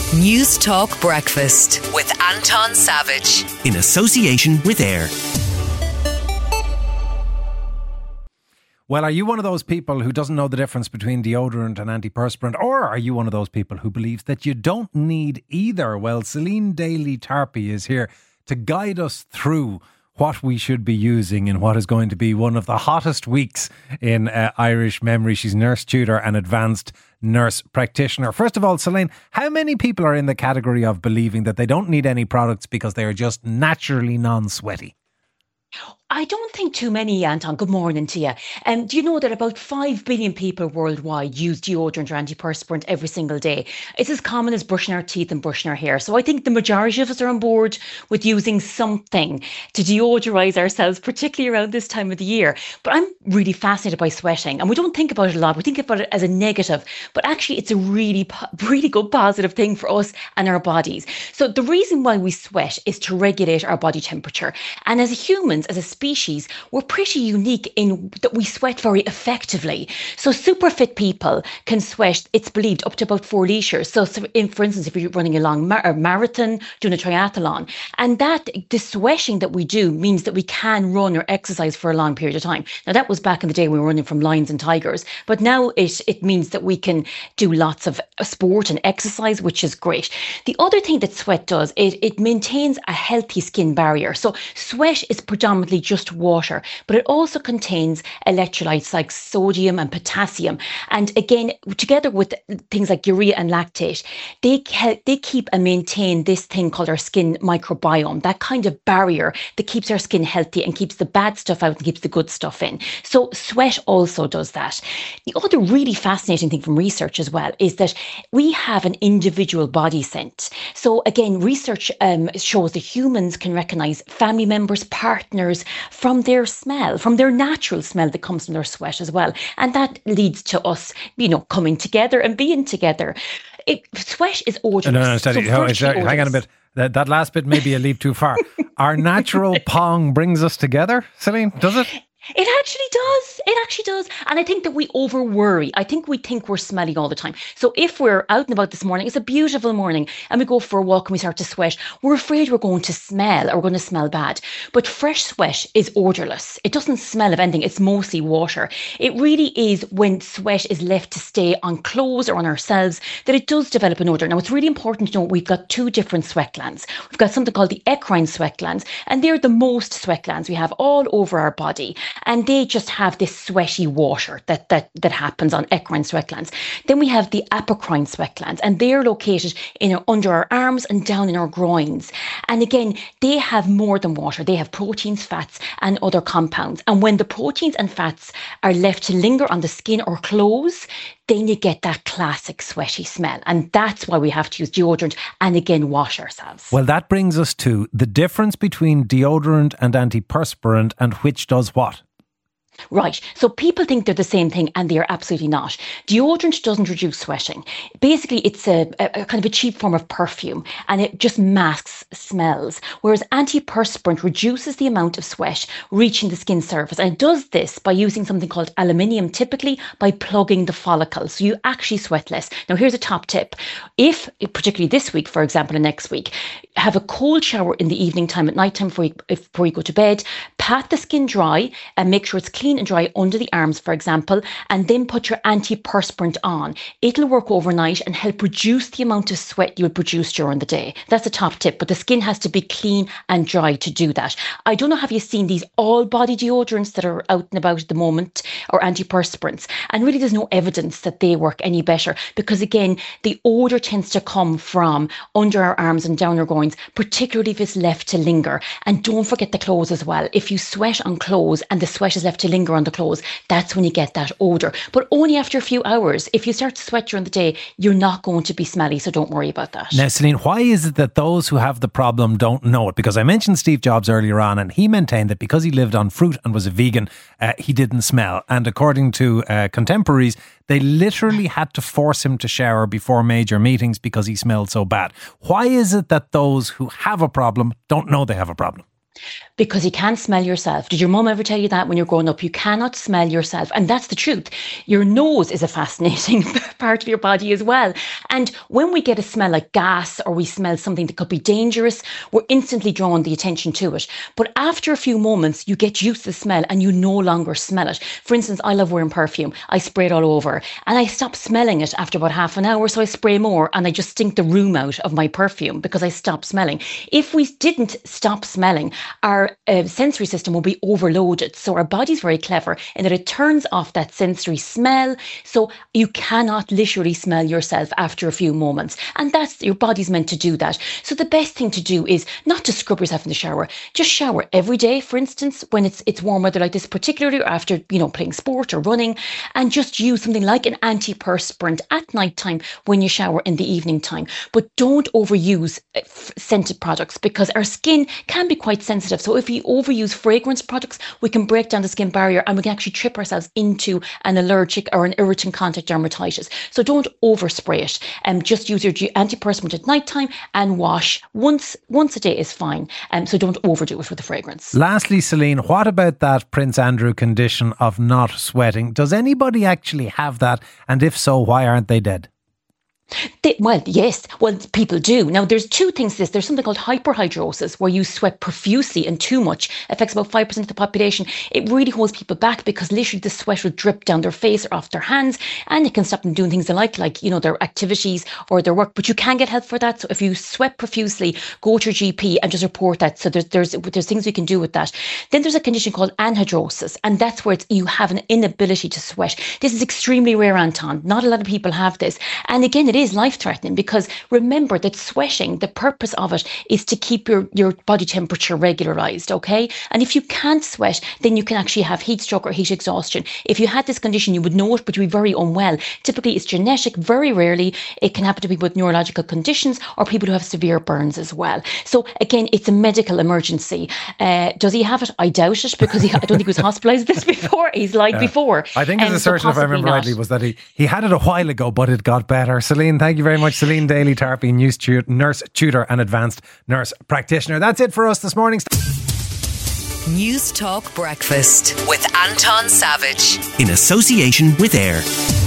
News Talk Breakfast with Anton Savage. In association with AIR. Well, are you one of those people who doesn't know the difference between deodorant and antiperspirant? Or are you one of those people who believes that you don't need either? Well, Celine Daly-Tarpey is here to guide us through what we should be using in what is going to be one of the hottest weeks in Irish memory. She's nurse tutor and advanced nurse practitioner. First of all, Celine, how many people are in the category of believing that they don't need any products because they are just naturally non-sweaty? I don't think too many, Anton. Good morning to you. Do you know that about 5 billion people worldwide use deodorant or antiperspirant every single day? It's as common as brushing our teeth and brushing our hair. So I think the majority of us are on board with using something to deodorize ourselves, particularly around this time of the year. But I'm really fascinated by sweating, and we don't think about it a lot. We think about it as a negative, but actually it's a really good positive thing for us and our bodies. So the reason why we sweat is to regulate our body temperature. And as humans, as a species, we're pretty unique in that we sweat very effectively. So super fit people can sweat, it's believed, up to about 4 litres. So for instance, if you're running a long marathon, doing a triathlon, and the sweating that we do means that we can run or exercise for a long period of time. Now that was back in the day when we were running from lions and tigers, but now it means that we can do lots of sport and exercise, which is great. The other thing that sweat does, it maintains a healthy skin barrier. So sweat is predominantly just water, but it also contains electrolytes like sodium and potassium. And again, together with things like urea and lactate, they keep and maintain this thing called our skin microbiome, that kind of barrier that keeps our skin healthy and keeps the bad stuff out and keeps the good stuff in. So sweat also does that. The other really fascinating thing from research as well is that we have an individual body scent. So again, research shows that humans can recognize family members, partners, from their smell, from their natural smell that comes from their sweat as well. And that leads to us, coming together and being together. Sweat is odorless. No, hang on a bit. That last bit may be a leap too far. Our natural pong brings us together, Celine, does it? It actually does. It actually does. And I think that we over worry. I think we think we're smelling all the time. So if we're out and about this morning, it's a beautiful morning, and we go for a walk and we start to sweat, we're afraid we're going to smell or we're going to smell bad. But fresh sweat is odorless. It doesn't smell of anything. It's mostly water. It really is when sweat is left to stay on clothes or on ourselves that it does develop an odor. Now, it's really important to know we've got 2 different sweat glands. We've got something called the eccrine sweat glands, and they're the most sweat glands we have all over our body. And they just have this sweaty water that happens on eccrine sweat glands. Then we have the apocrine sweat glands, and they're located under our arms and down in our groins. And again, they have more than water. They have proteins, fats, and other compounds. And when the proteins and fats are left to linger on the skin or clothes, then you get that classic sweaty smell. And that's why we have to use deodorant and again wash ourselves. Well, that brings us to the difference between deodorant and antiperspirant and which does what. Right. So people think they're the same thing, and they are absolutely not. Deodorant doesn't reduce sweating. Basically, it's a kind of a cheap form of perfume, and it just masks smells. Whereas antiperspirant reduces the amount of sweat reaching the skin surface. And it does this by using something called aluminium, typically by plugging the follicles. So you actually sweat less. Now, here's a top tip. If, particularly this week, for example, and next week, have a cold shower in the evening time, at night time before you go to bed, pat the skin dry and make sure it's clean and dry under the arms, for example, and then put your antiperspirant on. It'll work overnight and help reduce the amount of sweat you'll produce during the day. That's a top tip, but the skin has to be clean and dry to do that. I don't know, have you seen these all body deodorants that are out and about at the moment, or antiperspirants? And really there's no evidence that they work any better, because again, the odour tends to come from under our arms and down our groins, particularly if it's left to linger. And don't forget the clothes as well. If you sweat on clothes and the sweat is left to linger on the clothes, that's when you get that odour. But only after a few hours. If you start to sweat during the day, you're not going to be smelly, so don't worry about that. Now, Celine, why is it that those who have the problem don't know it? Because I mentioned Steve Jobs earlier on, and he maintained that because he lived on fruit and was a vegan, he didn't smell. And according to contemporaries, they literally had to force him to shower before major meetings because he smelled so bad. Why is it that those who have a problem don't know they have a problem? Because you can't smell yourself. Did your mum ever tell you that when you're growing up? You cannot smell yourself. And that's the truth. Your nose is a fascinating part of your body as well. And when we get a smell like gas or we smell something that could be dangerous, we're instantly drawing the attention to it. But after a few moments, you get used to the smell and you no longer smell it. For instance, I love wearing perfume. I spray it all over and I stop smelling it after about half an hour. So I spray more and I just stink the room out of my perfume because I stop smelling. If we didn't stop smelling, our sensory system will be overloaded. So our body's very clever in that it turns off that sensory smell. So you cannot literally smell yourself after a few moments. And that's, your body's meant to do that. So the best thing to do is not to scrub yourself in the shower. Just shower every day, for instance, when it's warm weather like this, particularly, or after, playing sport or running, and just use something like an antiperspirant at night time when you shower in the evening time. But don't overuse scented products because our skin can be quite sensitive. So if we overuse fragrance products, we can break down the skin barrier and we can actually trip ourselves into an allergic or an irritant contact dermatitis. So don't overspray it. Just use your antiperspirant at night time and wash once a day is fine. So don't overdo it with the fragrance. Lastly, Celine, what about that Prince Andrew condition of not sweating? Does anybody actually have that? And if so, why aren't they dead? Yes. Well, people do. Now, there's two things to this. There's something called hyperhidrosis, where you sweat profusely and too much. It affects about 5% of the population. It really holds people back because literally the sweat will drip down their face or off their hands, and it can stop them doing things they like their activities or their work. But you can get help for that. So if you sweat profusely, go to your GP and just report that. So there's things you can do with that. Then there's a condition called anhidrosis, and that's where you have an inability to sweat. This is extremely rare, Anton. Not a lot of people have this. And again, it is life-threatening because remember that sweating, the purpose of it is to keep your body temperature regularized, okay? And if you can't sweat, then you can actually have heat stroke or heat exhaustion. If you had this condition, you would know it, but you'd be very unwell. Typically, it's genetic. Very rarely, it can happen to people with neurological conditions or people who have severe burns as well. So again, it's a medical emergency. Does he have it? I doubt it because I don't think he was hospitalised this before. He's lied before. I think his assertion, if I remember rightly, was that he had it a while ago, but it got better. Celine, thank you very much. Celine Daly-Tarpey, nurse tutor and advanced nurse practitioner. That's it for us this morning. News Talk Breakfast with Anton Savage. In association with AIR.